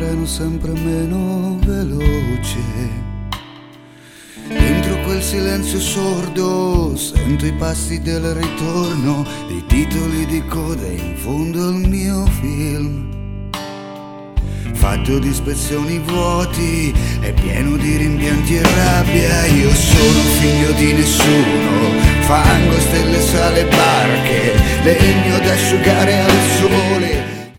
treno sempre meno veloce. Dentro quel silenzio sordo sento i passi del ritorno, dei titoli di coda in fondo al mio film. Fatto di spezzoni vuoti e pieno di rimpianti e rabbia. Io sono figlio di nessuno, fango, stelle, sale, barche, legno da asciugare al sole.